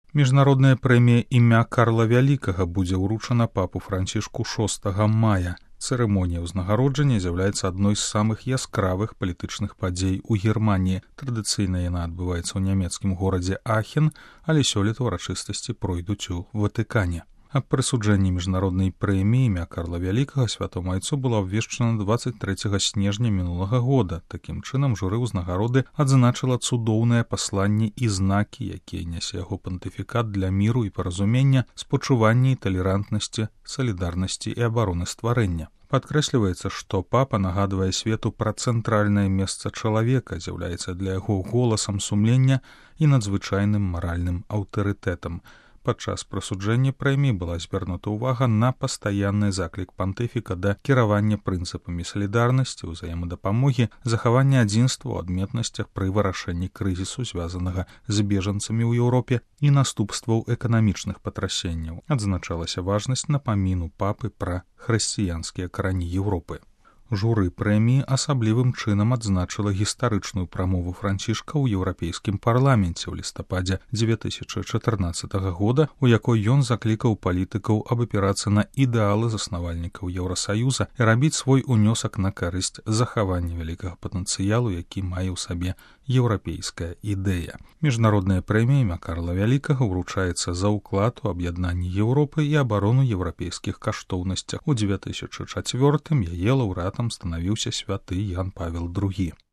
Міжнародная прэмія імя Карла Вялікага будзе ўручана папу Францішку 6 мая. Цырымонія ўзнагароджання з'яўляецца адной з самых яскравых палітычных падзей у Германіі. Традыцыйна яна адбываецца ў нямецкім горадзе Ахен, але сёлета ўрачыстасці пройдуць у Ватыкане. Аб прысуджэнні міжнароднай прэміі імя Карла Вялікага святому айцу было абвешчана 23 снежня мінулага года. Такім чынам, журы ўзнагароды адзначыла цудоўнае пасланне і знакі, якія нясе яго пантыфікат для міру і паразумення, спачування і талерантнасці, салідарнасці і абароны стварэння. Падкрэсліваецца, што папа нагадвае свету пра цэнтральнае месца чалавека, з'яўляецца для яго голасам сумлення і надзвычайным маральным аўтарытэтам. Падчас прысуджэння прэміі была звярнута ўвага на пастаянны заклік пантыфіка да кіравання прынцыпамі салідарнасці, узаемадапамогі, захавання адзінства ў адметнасцях пры вырашэнні крызісу, звязанага з бежанцамі ў Еўропе і наступстваў эканамічных патрасенняў. Адзначалася важнасць напаміну папы пра хрысціянскія карані Еўропы. Журы прэміі асаблівым чынам адзначыла гістарычную прамову Францішка ў Еўрапейскім парламенце ў лістападзе 2014 года, у якой ён заклікаў палітыкаў абапірацца на ідэалы заснавальнікаў Еўрасаюза і рабіць свой унёсак на карысць захавання вялікага патэнцыялу, які мае ў сабе еўрапейская ідэя. Міжнародная прэмія імя Карла Вялікага ўручаецца за ўклад у аб'яднанні Еўропы і абарону еўрапейскіх каштоўнасцях. У 2004 яе лаўрэатам станавіўся святы Ян Павел II.